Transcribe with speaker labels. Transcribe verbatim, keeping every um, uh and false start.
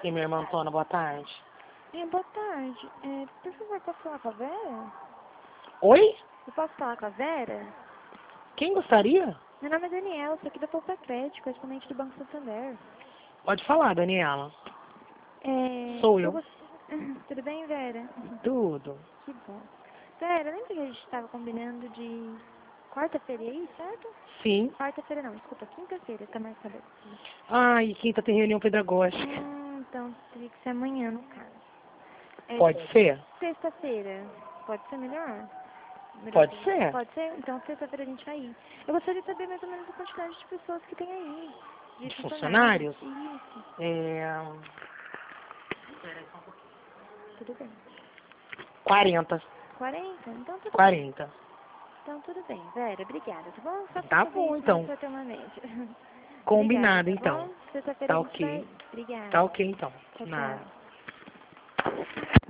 Speaker 1: E minha irmã Antônia, boa tarde.
Speaker 2: É, boa tarde. É, por favor, posso falar com a Vera?
Speaker 1: Oi?
Speaker 2: Eu posso falar com a Vera?
Speaker 1: Quem gostaria?
Speaker 2: Meu nome é Daniela, sou aqui da Poupa Crédito, correspondente do Banco Santander.
Speaker 1: Pode falar, Daniela.
Speaker 2: É,
Speaker 1: Sou eu.
Speaker 2: gost... Tudo bem, Vera?
Speaker 1: Tudo.
Speaker 2: Que bom. Vera, lembra que a gente estava combinando de quarta-feira aí, certo?
Speaker 1: Sim.
Speaker 2: Quarta-feira não, desculpa, quinta-feira, tá marcado aqui.
Speaker 1: Ai, quinta tem reunião pedagógica.
Speaker 2: Hum, então teria que ser amanhã, no caso. É,
Speaker 1: Pode ser?
Speaker 2: sexta-feira, pode ser melhor? Melhor
Speaker 1: Pode
Speaker 2: pra-
Speaker 1: ser.
Speaker 2: Pode ser? Então, sexta-feira a gente vai ir. Eu gostaria de saber mais ou menos a quantidade de pessoas que tem aí. De
Speaker 1: De
Speaker 2: funcionários.
Speaker 1: funcionários?
Speaker 2: Isso.
Speaker 1: É...
Speaker 2: Tudo bem.
Speaker 1: quarenta.
Speaker 2: quarenta? Então, tudo bem.
Speaker 1: quarenta.
Speaker 2: Então, tudo bem. Vera, obrigada, tá bom? Só pra
Speaker 1: Tá
Speaker 2: saber
Speaker 1: bom,
Speaker 2: isso mais
Speaker 1: então.
Speaker 2: pra ter uma mente. Obrigada,
Speaker 1: Combinado,
Speaker 2: tá
Speaker 1: então.
Speaker 2: bom? Sexta-feira a
Speaker 1: Tá
Speaker 2: gente vai
Speaker 1: ok.
Speaker 2: ir. Obrigada.
Speaker 1: Tá ok, então.
Speaker 2: Tchau,
Speaker 1: Nada.
Speaker 2: tchau.